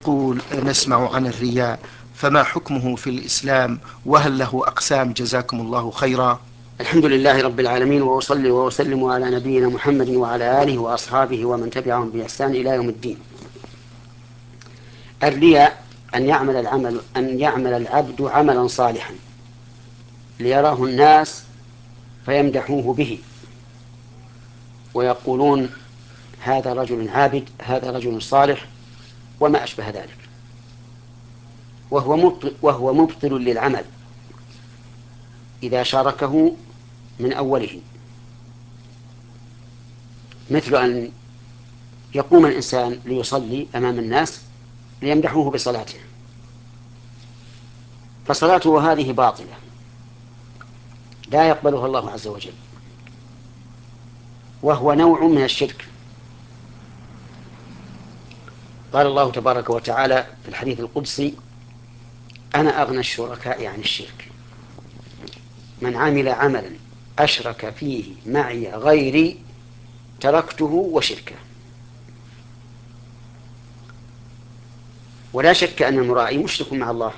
يقول نسمع عن الرياء، فما حكمه في الإسلام وهل له أقسام؟ جزاكم الله خيرا. الحمد لله رب العالمين، وأصلي وأسلم على نبينا محمد وعلى آله وأصحابه ومن تبعهم بإحسان إلى يوم الدين. الرياء أن يعمل العبد عملا صالحا ليراه الناس فيمدحوه به ويقولون هذا رجل عابد، هذا رجل صالح، وما أشبه ذلك، وهو مبطل للعمل إذا شاركه من أوله، مثل أن يقوم الإنسان ليصلي أمام الناس ليمدحوه بصلاته، فصلاته هذه باطلة لا يقبلها الله عز وجل، وهو نوع من الشرك. قال الله تبارك وتعالى في الحديث القدسي: أنا أغنى الشركاء عن الشرك، من عمل عملا أشرك فيه معي غيري تركته وشركه. ولا شك أن المرائي مشرك مع الله،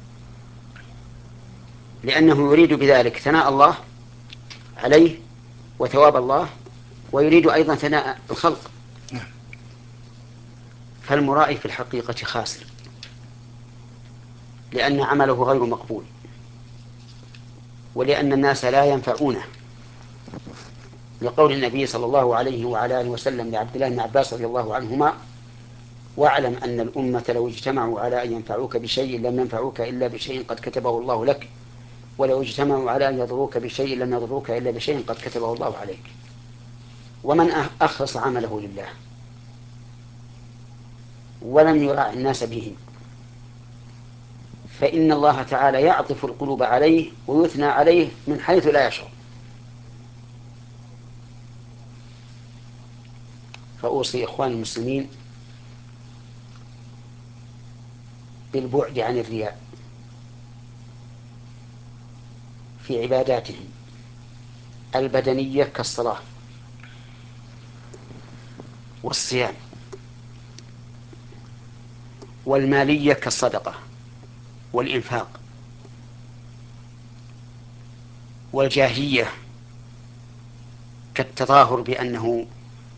لأنه يريد بذلك ثناء الله عليه وثواب الله، ويريد أيضا ثناء الخلق، فالمرائي في الحقيقة خاسر، لأن عمله غير مقبول، ولأن الناس لا ينفعونه، لقول النبي صلى الله عليه وعلى آله وسلم لعبد الله بن عباس رضي الله عنهما: واعلم أن الأمة لو اجتمعوا على أن ينفعوك بشيء لم ينفعوك إلا بشيء قد كتبه الله لك، ولو اجتمعوا على أن يضروك بشيء لم يضروك إلا بشيء قد كتبه الله عليك. ومن أخلص عمله لله ولم يراعي الناس به، فإن الله تعالى يعطف القلوب عليه ويثنى عليه من حيث لا يشعر. فأوصي إخوان المسلمين بالبعد عن الرياء في عباداتهم البدنية كالصلاة والصيام، والمالية كالصدقة والإنفاق، والجاهية كالتظاهر بأنه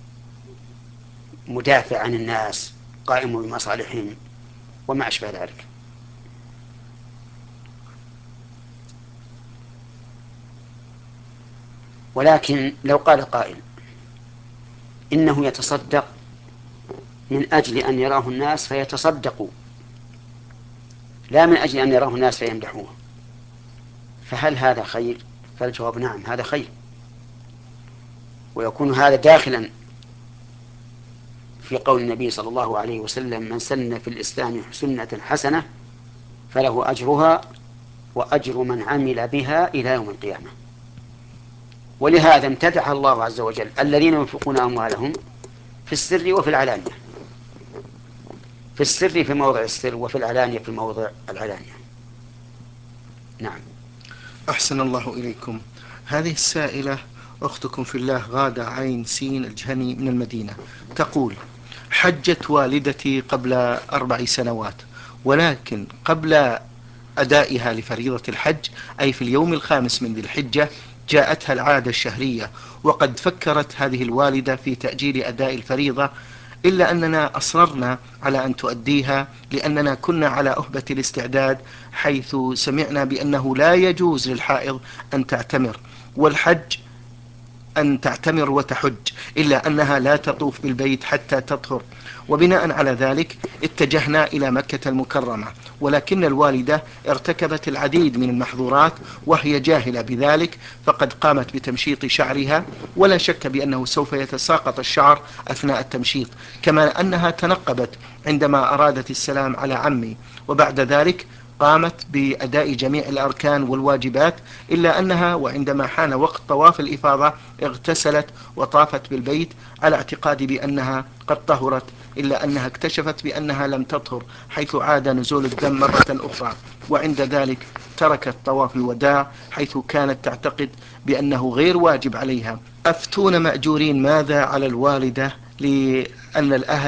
مدافع عن الناس قائم بمصالحهم وما أشبه ذلك. ولكن لو قال قائل إنه يتصدق من أجل أن يراه الناس فيتصدقوا، لا من أجل أن يراه الناس فيمدحوه، فهل هذا خير؟ فالجواب نعم، هذا خير، ويكون هذا داخلا في قول النبي صلى الله عليه وسلم: من سن في الإسلام سنة حسنة فله أجرها وأجر من عمل بها إلى يوم القيامة. ولهذا امتدح الله عز وجل الذين ينفقون أموالهم في السر وفي العلانية، في السر في موضع السر، وفي العلانية في موضع العلانية. نعم. أحسن الله إليكم. هذه السائلة أختكم في الله غادة عين سين الجهني من المدينة، تقول: حجت والدتي قبل 4 سنوات، ولكن قبل أدائها لفريضة الحج، أي في اليوم الخامس من ذي الحجة، جاءتها العادة الشهرية، وقد فكرت هذه الوالدة في تأجيل أداء الفريضة، إلا أننا أصررنا على أن تؤديها لأننا كنا على أهبة الاستعداد، حيث سمعنا بأنه لا يجوز للحائض أن تعتمر، والحج أن تعتمر وتحج، إلا أنها لا تطوف بالبيت حتى تطهر. وبناء على ذلك اتجهنا إلى مكة المكرمة، ولكن الوالدة ارتكبت العديد من المحظورات وهي جاهلة بذلك، فقد قامت بتمشيط شعرها، ولا شك بأنه سوف يتساقط الشعر أثناء التمشيط، كما أنها تنقبت عندما أرادت السلام على عمي، وبعد ذلك قامت بأداء جميع الأركان والواجبات، إلا أنها وعندما حان وقت طواف الإفاضة اغتسلت وطافت بالبيت على اعتقاد بأنها قد طهرت، إلا أنها اكتشفت بأنها لم تطهر، حيث عاد نزول الدم مرة أخرى، وعند ذلك تركت طواف الوداع، حيث كانت تعتقد بأنه غير واجب عليها. أفتون مأجورين، ماذا على الوالدة لأن الأهل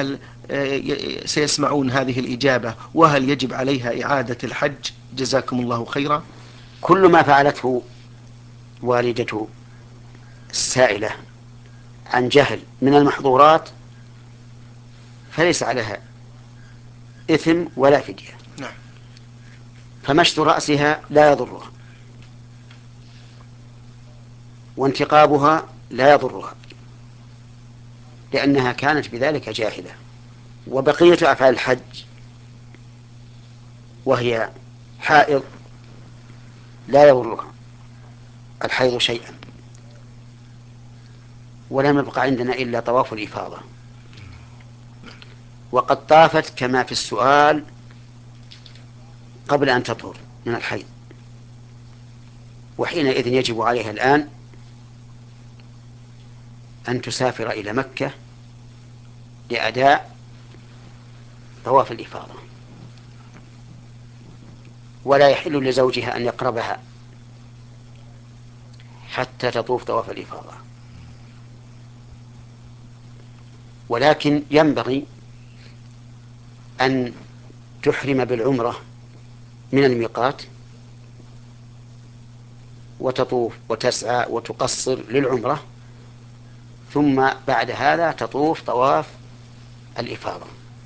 سيسمعون هذه الإجابة، وهل يجب عليها إعادة الحج؟ جزاكم الله خيرا. كل ما فعلته والدة السائلة عن جهل من المحظورات فليس عليها إثم ولا فدية. نعم. فمشط رأسها لا يضرها، وانتقابها لا يضرها، لأنها كانت بذلك جاهلة. وبقية أفعال الحج وهي حائض لا يضرها الحيض شيئا. ولم يبق عندنا إلا طواف الإفاضة، وقد طافت كما في السؤال قبل أن تطهر من الحيض، وحينئذ يجب عليها الآن أن تسافر إلى مكة لأداء طواف الإفاضة، ولا يحل لزوجها أن يقربها حتى تطوف طواف الإفاضة. ولكن ينبغي أن تحرم بالعمرة من الميقات وتطوف وتسعى وتقصر للعمرة، ثم بعد هذا تطوف طواف الإفاضة.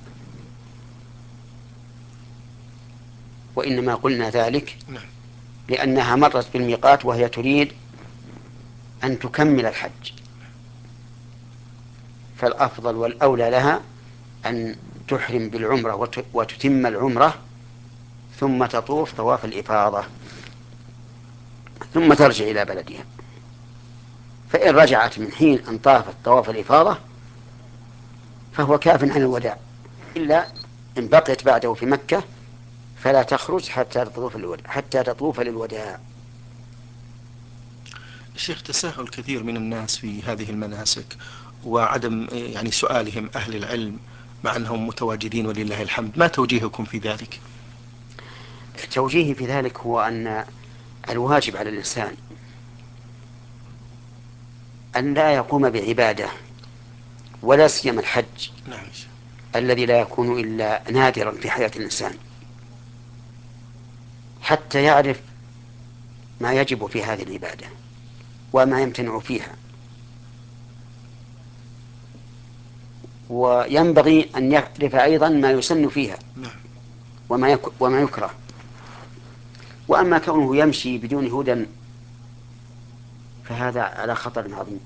وإنما قلنا ذلك لأنها مرت بالميقات وهي تريد أن تكمل الحج، فالأفضل والأولى لها أن تحرم بالعمرة وتتم العمرة ثم تطوف طواف الإفاضة ثم ترجع إلى بلدها. فإن رجعت من حين أن طافت طواف الإفاضة فهو كاف عن الوداع، إلا إن بقيت بعده في مكة فلا تخرج حتى تطوف للوداع. الشيخ، تساهل كثير من الناس في هذه المناسك وعدم يعني سؤالهم أهل العلم مع أنهم متواجدين ولله الحمد، ما توجيهكم في ذلك؟ توجيهي في ذلك هو أن الواجب على الإنسان أن لا يقوم بعبادة ولا سيما الحج نعم. الذي لا يكون إلا نادرا في حياة الإنسان، حتى يعرف ما يجب في هذه العبادة وما يمتنع فيها. وينبغي أن يعرف أيضا ما يسن فيها وما يكره. وأما كونه يمشي بدون هدى فهذا على خطر عظيم.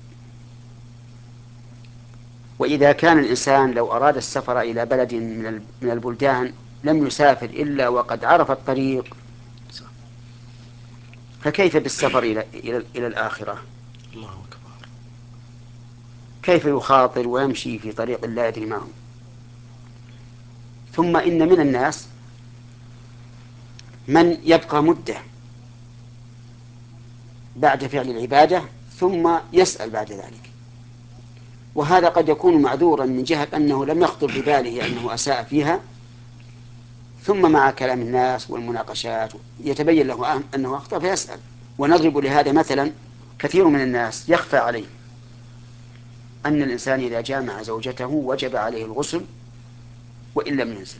وإذا كان الإنسان لو أراد السفر إلى بلد من البلدان لم يسافر إلا وقد عرف الطريق، فكيف بالسفر إلى الآخرة؟ الله أكبر. كيف يخاطر ويمشي في طريق لا يدري ما هو؟ ثم إن من الناس من يبقى مدة بعد فعل العبادة ثم يسأل بعد ذلك، وهذا قد يكون معذورا من جهة أنه لم يخطر بباله أنه أساء فيها، ثم مع كلام الناس والمناقشات يتبين له أنه أخطأ فيسأل. ونضرب لهذا مثلا: كثير من الناس يخفى عليه أن الإنسان إذا جامع زوجته وجب عليه الغسل وإن لم ينزل،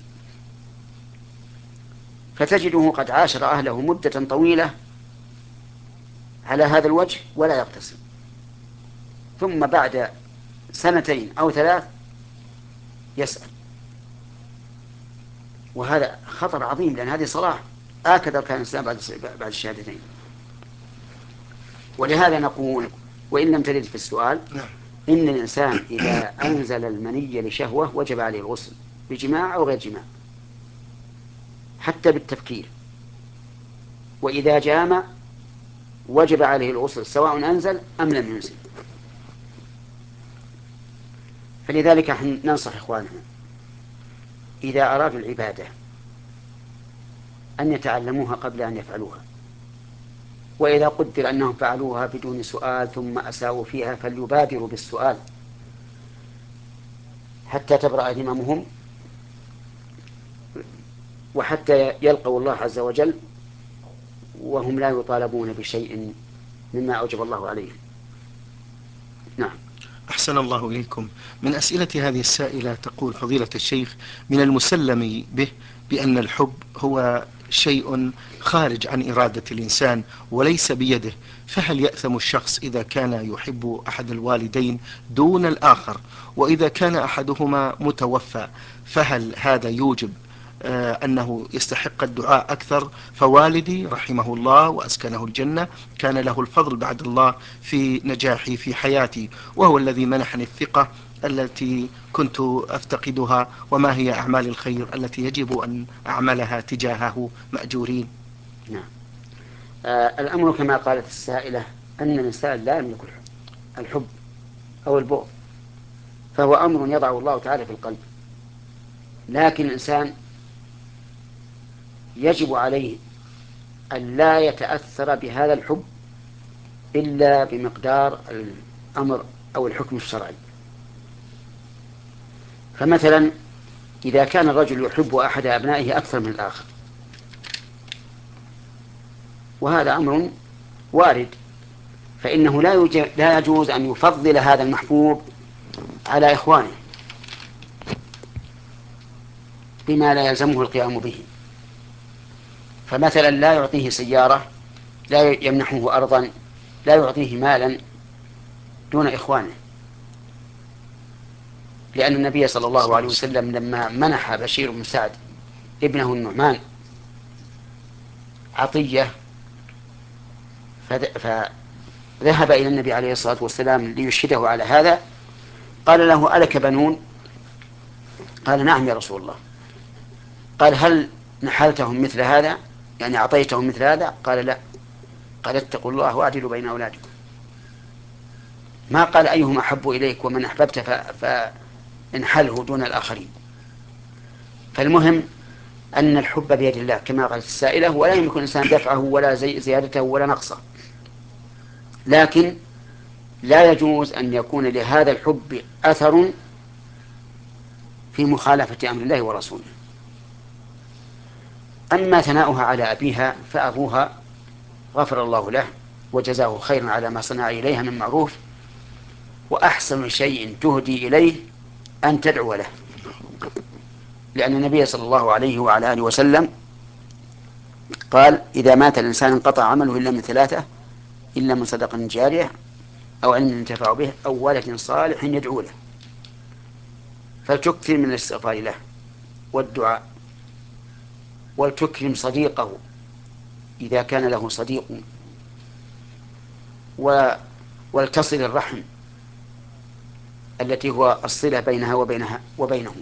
فتجده قد عاشر أهله مدة طويلة على هذا الوجه ولا يغتسل، ثم بعد 2 أو 3 يسأل. وهذا خطر عظيم، لأن هذه صلاة آكد أركان الإسلام بعد الشهادتين. ولهذا نقول وإن لم ترد في السؤال إن الإنسان إذا أنزل المني لشهوة وجب عليه الغسل بجماع أو غير جماع حتى بالتفكير، وإذا جامع وجب عليه الغسل سواء أنزل أم لم ينزل. فلذلك ننصح إخواننا إذا أرادوا العبادة أن يتعلموها قبل أن يفعلوها، وإذا قدر أنهم فعلوها بدون سؤال ثم أساءوا فيها فليبادروا بالسؤال حتى تبرأ ذممهم وحتى يلقوا الله عز وجل وهم لا يطالبون بشيء مما أوجب الله عليهم. نعم. أحسن الله إليكم. من أسئلة هذه السائلة تقول: فضيلة الشيخ، من المسلم به بأن الحب هو شيء خارج عن إرادة الإنسان وليس بيده، فهل يأثم الشخص إذا كان يحب أحد الوالدين دون الآخر؟ وإذا كان أحدهما متوفى فهل هذا يوجب أنه يستحق الدعاء أكثر؟ فوالدي رحمه الله وأسكنه الجنة كان له الفضل بعد الله في نجاحي في حياتي، وهو الذي منحني الثقة التي كنت أفتقدها. وما هي أعمال الخير التي يجب أن أعملها تجاهه مأجورين؟ نعم. الأمر كما قالت السائلة، أن الإنسان لا يملك الحب أو البغض، فهو أمر يضع الله تعالى في القلب، لكن الإنسان يجب عليه أن لا يتأثر بهذا الحب إلا بمقدار الأمر أو الحكم الشرعي. فمثلا إذا كان الرجل يحب أحد أبنائه أكثر من الآخر، وهذا أمر وارد، فإنه لا يجوز أن يفضل هذا المحبوب على إخوانه بما لا يلزمه القيام به. فمثلا لا يعطيه سيارة، لا يمنحه أرضا، لا يعطيه مالا دون إخوانه، لأن النبي صلى الله عليه وسلم لما منح بشير بن سعد ابنه النعمان عطية فذهب إلى النبي عليه الصلاة والسلام ليشهده على هذا، قال له: ألك بنون؟ قال: نعم يا رسول الله. قال: هل نحلتهم مثل هذا، يعني أعطيتهم مثل هذا؟ قال: لا. قال: اتقوا الله واعدلوا بين أولادكم. ما قال أيهم أحب إليك ومن أحببت فانحله دون الآخرين. فالمهم أن الحب بيد الله كما قالت السائلة، ولا يمكن الإنسان دفعه ولا زيادته ولا نقصه، لكن لا يجوز أن يكون لهذا الحب أثر في مخالفة أمر الله ورسوله. أما ثناؤها على أبيها فأبوها غفر الله له وجزاه خيرا على ما صنع إليها من معروف، وأحسن شيء تهدي إليه أن تدعو له، لأن النبي صلى الله عليه وعلى آله وسلم قال: إذا مات الإنسان انقطع عمله إلا من ثلاثة: إلا من صدقة جارية، أو علم ينتفع به، أو ولد صالح يدعو له. فلتكثر من الاستغفار له والدعاء، ولتكرم صديقه إذا كان له صديق، ولتصل الرحم التي هو الصلة بينها وبينه.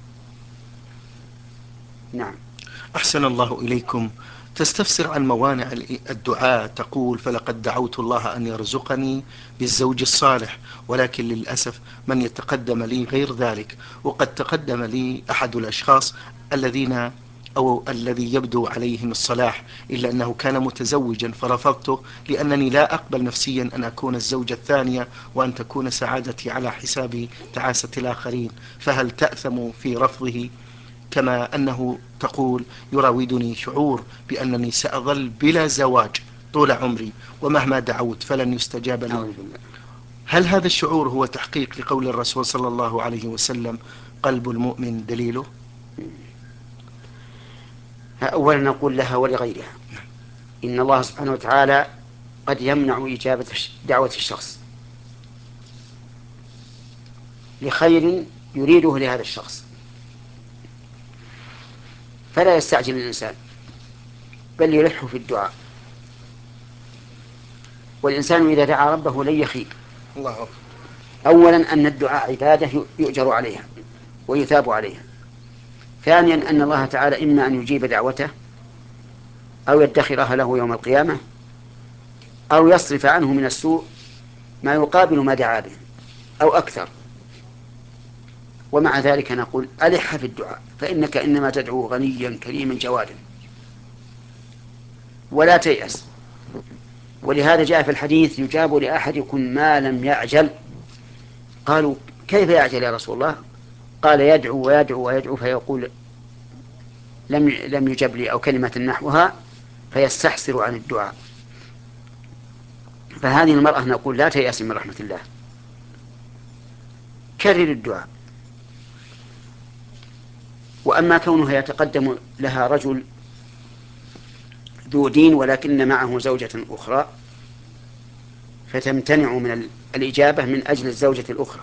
نعم. أحسن الله إليكم. تستفسر عن موانع الدعاء، تقول: فلقد دعوت الله أن يرزقني بالزوج الصالح، ولكن للأسف من يتقدم لي غير ذلك، وقد تقدم لي أحد الأشخاص الذين أو الذي يبدو عليهم الصلاح، إلا أنه كان متزوجا فرفضته، لأنني لا أقبل نفسيا أن أكون الزوجة الثانية وأن تكون سعادتي على حساب تعاسة الآخرين. فهل تأثم في رفضه؟ كما أنه تقول: يراودني شعور بأنني سأظل بلا زواج طول عمري، ومهما دعوت فلن يستجاب لي. هل هذا الشعور هو تحقيق لقول الرسول صلى الله عليه وسلم: قلب المؤمن دليله؟ أولا نقول لها ولغيرها إن الله سبحانه وتعالى قد يمنع إجابة دعوة الشخص لخير يريده لهذا الشخص، فلا يستعجل الإنسان بل يلح في الدعاء. والإنسان إذا دعا ربه لن يخيب. الله أكبر. أولا أن الدعاء عبادة يؤجر عليها ويثاب عليها. ثانيا أن الله تعالى إما أن يجيب دعوته أو يدخرها له يوم القيامة، أو يصرف عنه من السوء ما يقابل ما دعا به أو أكثر. ومع ذلك نقول: ألح في الدعاء، فإنك إنما تدعو غنيا كريما جوادا، ولا تيأس. ولهذا جاء في الحديث: يجاب لأحدكم ما لم يعجل. قالوا: كيف يعجل يا رسول الله؟ قال: يدعو ويدعو ويدعو فيقول: لم يجب لي، أو كلمة نحوها، فيستحسر عن الدعاء. فهذه المرأة نقول لا تيأس من رحمة الله، كرر الدعاء. وأما كونها يتقدم لها رجل ذو دين ولكن معه زوجة أخرى فتمتنع من الإجابة من أجل الزوجة الأخرى،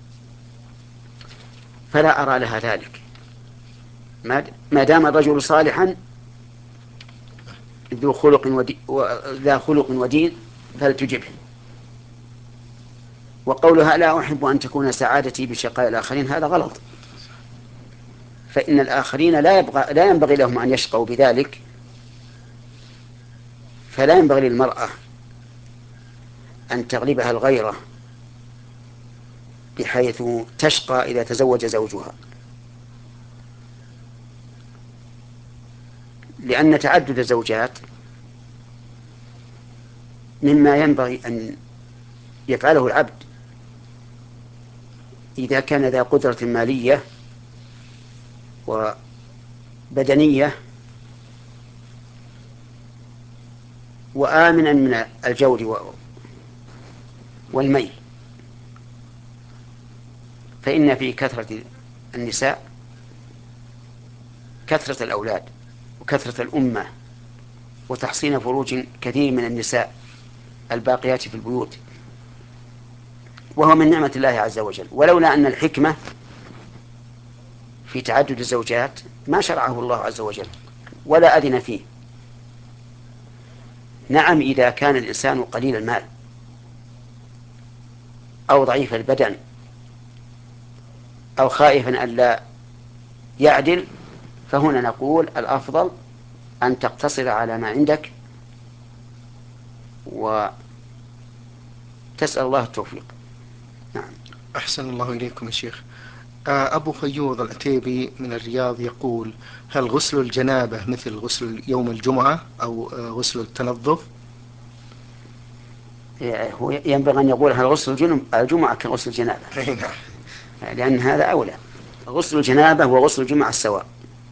فلا أرى لها ذلك ما دام الرجل صالحا ذا خلق ودين فلتجبه. وقولها لا أحب أن تكون سعادتي بشقاء الآخرين هذا غلط، فإن الآخرين لا ينبغي لهم أن يشقوا بذلك، فلا ينبغي للمرأة أن تغلبها الغيرة بحيث تشقى إذا تزوج زوجها، لأن تعدد الزوجات مما ينبغي أن يفعله العبد إذا كان ذا قدرة مالية وبدنية وآمنا من الجور والميل. فإن في كثرة النساء كثرة الأولاد وكثرة الأمة وتحصين فروج كثير من النساء الباقيات في البيوت، وهو من نعمة الله عز وجل. ولولا أن الحكمة في تعدد الزوجات ما شرعه الله عز وجل ولا أذن فيه. نعم، إذا كان الإنسان قليل المال أو ضعيف البدن أو خائفا أن لا يعدل فهنا نقول الأفضل أن تقتصر على ما عندك وتسأل الله التوفيق. نعم. أحسن الله إليكم يا شيخ. أبو فيوض العتيبي من الرياض يقول: هل غسل الجنابة مثل غسل يوم الجمعة أو غسل التنظف؟ هو ينبغي أن يقول هل غسل الجمعة كغسل الجنابة، لأن هذا أولى. غسل الجنابة وغسل الجمعة السواء،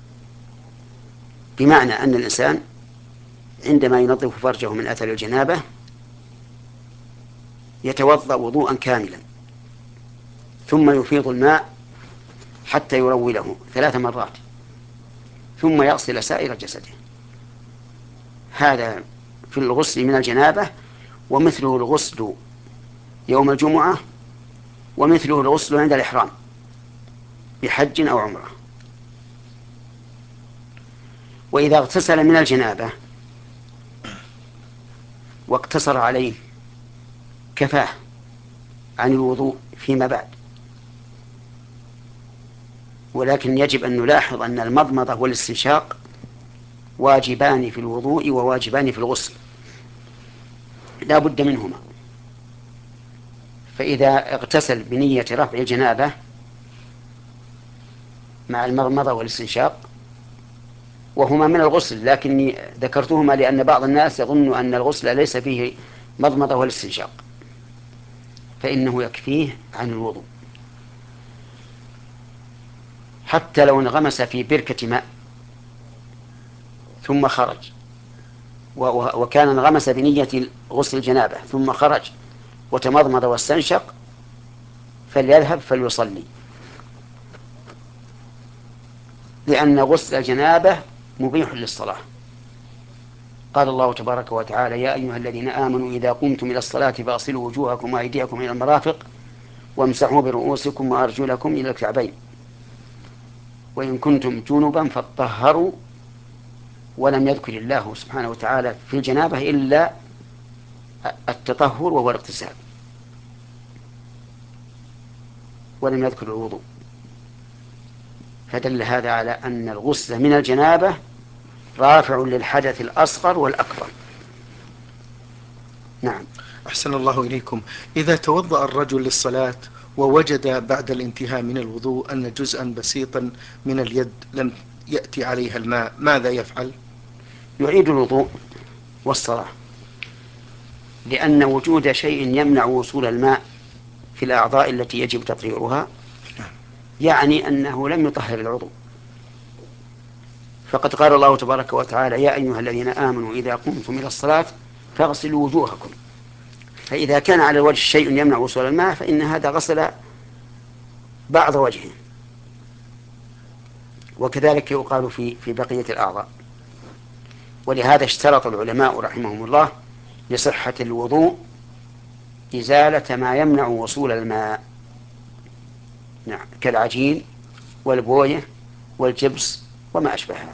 بمعنى أن الإنسان عندما ينظف فرجه من أثر الجنابة يتوضأ وضوءا كاملا ثم يفيض الماء حتى يروله 3 مرات ثم يغسل سائر جسده. هذا في الغسل من الجنابة، ومثله الغسل يوم الجمعة، ومثله الغسل عند الإحرام بحج أو عمرة. وإذا اغتسل من الجنابة واقتصر عليه كفاه عن الوضوء فيما بعد. ولكن يجب أن نلاحظ أن المضمضة والاستنشاق واجبان في الوضوء وواجبان في الغسل، لا بد منهما. فإذا اغتسل بنية رفع الجنابة مع المضمضة والاستنشاق وهما من الغسل، لكني ذكرتهما لأن بعض الناس يظن أن الغسل ليس فيه مضمضة والاستنشاق، فإنه يكفيه عن الوضوء. حتى لو انغمس في بركة ماء ثم خرج وكان انغمس بنية غسل الجنابة ثم خرج وتمضمض واستنشق فليذهب فليصلي، لأن غسل الجنابة مبيح للصلاة. قال الله تبارك وتعالى: يا أيها الذين آمنوا إذا قمتم إلى الصلاة فاغسلوا وجوهكم وأيديكم إلى المرافق وامسحوا برؤوسكم وأرجلكم إلى الكعبين وإن كنتم جنبا فاطهروا. ولم يذكر الله سبحانه وتعالى في الجنابة إلا التطهر وهو الاغتسال، ولم يذكر الوضوء، فدل هذا على أن الغسل من الجنابة رافع للحدث الأصغر والأكبر. نعم. أحسن الله إليكم. إذا توضأ الرجل للصلاة ووجد بعد الانتهاء من الوضوء أن جزءا بسيطا من اليد لم يأتي عليها الماء ماذا يفعل؟ يعيد الوضوء والصلاة، لأن وجود شيء يمنع وصول الماء في الأعضاء التي يجب تطهيرها يعني أنه لم يطهر العضو. فقد قال الله تبارك وتعالى: يا أيها الذين آمنوا إذا قمتم إلى الصلاة فاغسلوا وجوهكم. فإذا كان على الوجه شيء يمنع وصول الماء فإن هذا غسل بعض وجهه. وكذلك يقال في بقية الأعضاء. ولهذا اشترط العلماء رحمهم الله لصحة الوضوء إزالة ما يمنع وصول الماء، نعم، كالعجين والبوية والجبس وما أشبهها.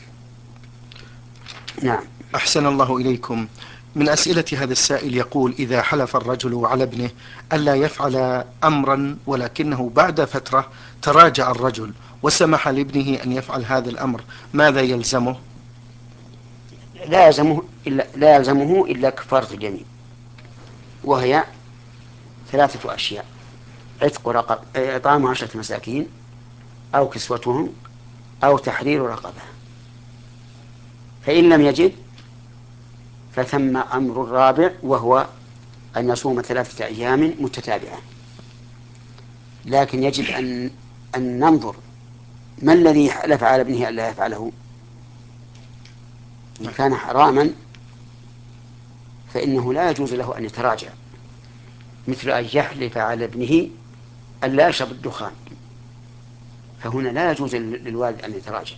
نعم. أحسن الله إليكم. من أسئلة هذا السائل يقول: إذا حلف الرجل على ابنه ألا يفعل أمرا ولكنه بعد فترة تراجع الرجل وسمح لابنه أن يفعل هذا الأمر، ماذا يلزمه؟ لا يلزمه إلا كفارة اليمين، وهي 3 أشياء: إطعام 10 مساكين، أو كسوتهم، أو تحرير رقبة. فإن لم يجد فثم أمر الرابع، وهو أن يصوم 3 أيام متتابعة. لكن يجب أن ننظر ما الذي حلف على ابنه ألا يفعله. إن كان حراما فإنه لا يجوز له أن يتراجع، مثل أن يحلف على ابنه ألا يشرب الدخان، فهنا لا يجوز للوالد أن يتراجع،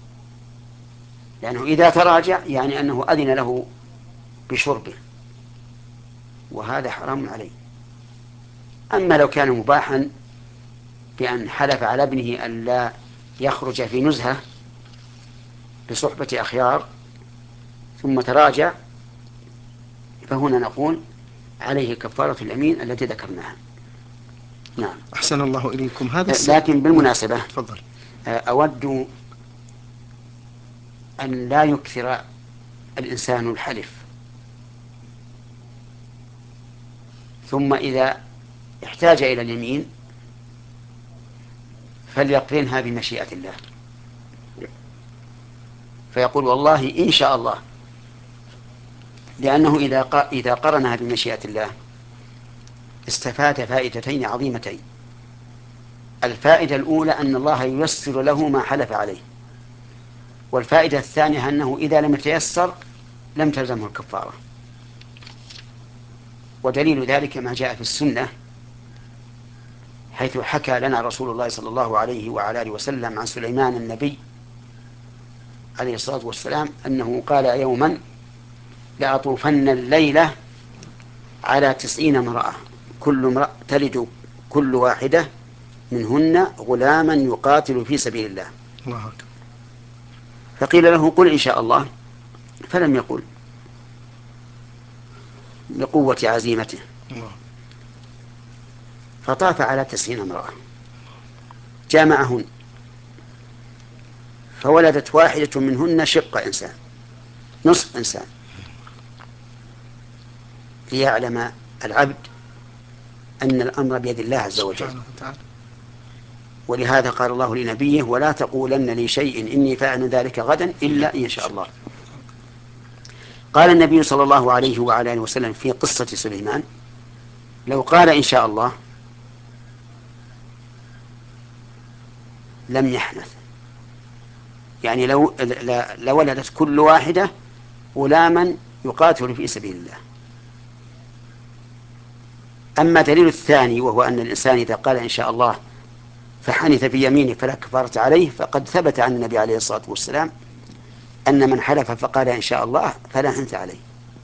لأنه إذا تراجع يعني أنه أذن له بشربه، وهذا حرام عليه. أما لو كان مباحا بأن حلف على ابنه ألا يخرج في نزهة بصحبة أخيار ثم تراجع، فهنا نقول عليه كفارة اليمين التي ذكرناها. نعم. أحسن الله إليكم. هذا لكن بالمناسبة تفضل. أود أن لا يكثر الإنسان الحلف، ثم إذا احتاج إلى اليمين فليقرنها بمشيئة الله، فيقول والله إن شاء الله، لأنه إذا قرنها بمشيئة الله استفاد فائدتين عظيمتين. الفائدة الأولى أن الله ييسر له ما حلف عليه، والفائدة الثانية أنه إذا لم يتيسر لم تلزمه الكفارة. ودليل ذلك ما جاء في السنة، حيث حكى لنا رسول الله صلى الله عليه وعلى آله وسلم عن سليمان النبي عليه الصلاة والسلام أنه قال يوما: لأطوفن الليلة على 90 امرأة كل امرأة تلد كل واحدة منهن غلاما يقاتل في سبيل الله. الله أكبر. فقيل له: قل إن شاء الله، فلم يقل لقوة عزيمته، الله. فطاف على 90 امرأة جامعهن، فولدت واحدة منهن شق إنسان، نصف إنسان، ليعلم العبد أن الأمر بيد الله عز وجل. ولهذا قال الله لنبيه: ولا تقولن لشيء إني فاعل ذلك غدا إلا إن شاء الله. قال النبي صلى الله عليه وعلى آله وسلم في قصة سليمان: لو قال إن شاء الله لم يحنث، يعني لو ولدت كل واحدة غلاما يقاتل في سبيل الله. أما دليل الثاني، وهو أن الإنسان إذا قال إن شاء الله فحنث في يمينه فلا كفارة عليه، فقد ثبت عن النبي عليه الصلاة والسلام أن من حلف فقال إن شاء الله فلا حنث عليه.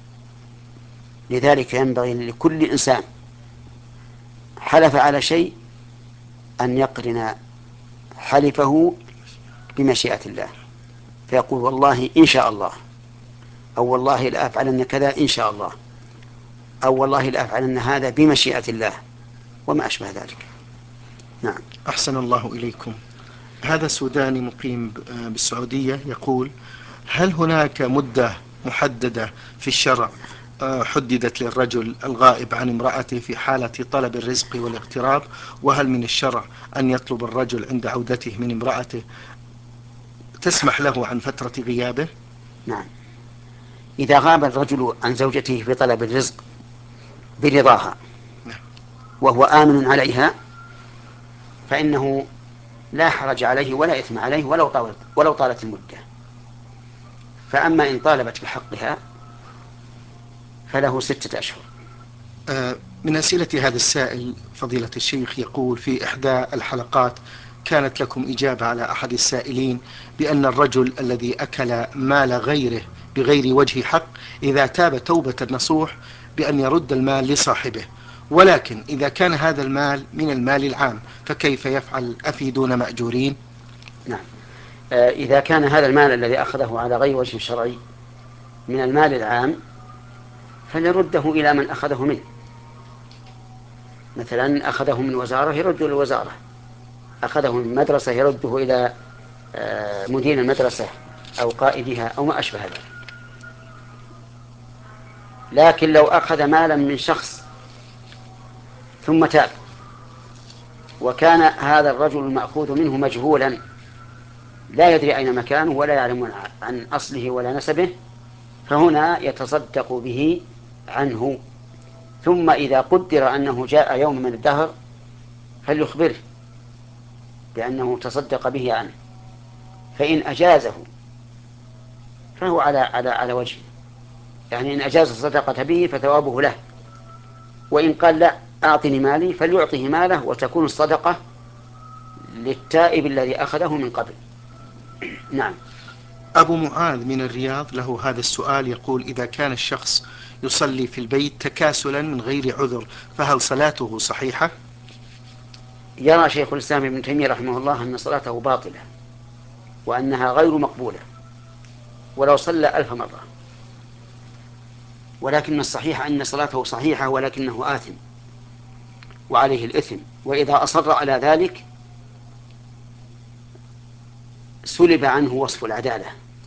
لذلك ينبغي لكل إنسان حلف على شيء أن يقرن حلفه بمشيئة الله، فيقول والله إن شاء الله، أو والله لا أفعلن كذا إن شاء الله، أو والله لا أفعلن هذا بمشيئة الله، وما أشبه ذلك. نعم. أحسن الله إليكم. هذا سوداني مقيم بالسعودية يقول: هل هناك مدة محددة في الشرع حددت للرجل الغائب عن امرأته في حالة طلب الرزق والاغتراب؟ وهل من الشرع أن يطلب الرجل عند عودته من امرأته تسمح له عن فترة غيابه؟ نعم. إذا غاب الرجل عن زوجته في طلب الرزق برضاها وهو آمن عليها فإنه لا حرج عليه ولا إثم عليه ولو طالت المدة. فأما إن طالبت بحقها فله 6 أشهر. من أسئلة هذا السائل فضيلة الشيخ يقول: في إحدى الحلقات كانت لكم إجابة على أحد السائلين بأن الرجل الذي أكل مال غيره بغير وجه حق إذا تاب توبة نصوح بأن يرد المال لصاحبه، ولكن إذا كان هذا المال من المال العام فكيف يفعل؟ أفيدون مأجورين. نعم. إذا كان هذا المال الذي أخذه على غير وجه شرعي من المال العام فليرده إلى من أخذه منه. مثلا أخذه من وزارة يرده للوزارة، أخذه من مدرسة يرده إلى مدير المدرسة أو قائدها أو ما أشبه ذلك. لكن لو أخذ مالا من شخص ثم تاب وكان هذا الرجل المأخوذ منه مجهولا لا يدري أين مكانه ولا يعلم عن أصله ولا نسبه، فهنا يتصدق به عنه، ثم إذا قدر أنه جاء يوم من الدهر فليخبره بأنه تصدق به عنه، فإن أجازه فهو على وجهه، يعني إن أجاز الصدقة به فثوابه له، وإن قال لا أعطني مالي فليعطه ماله وتكون الصدقة للتائب الذي أخذه من قبل. نعم. أبو معاذ من الرياض له هذا السؤال يقول: إذا كان الشخص يصلي في البيت تكاسلا من غير عذر فهل صلاته صحيحة؟ يرى شيخ الإسلام ابن تيمية رحمه الله أن صلاته باطلة وأنها غير مقبولة ولو صلى 1000 مرة، ولكن الصحيح أن صلاته صحيحة ولكنه آثم وعليه الإثم، وإذا أصر على ذلك سلب عنه وصف العدالة،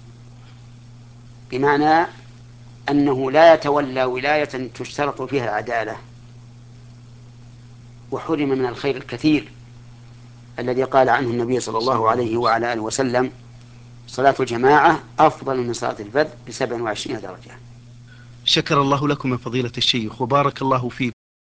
بمعنى أنه لا يتولى ولاية تشترط فيها العدالة، وحرم من الخير الكثير الذي قال عنه النبي صلى الله عليه وعلى آله وسلم: صلاة الجماعة أفضل من صلاة الفرد ب27 درجة. شكر الله لكم يا فضيلة الشيخ وبارك الله فيكم.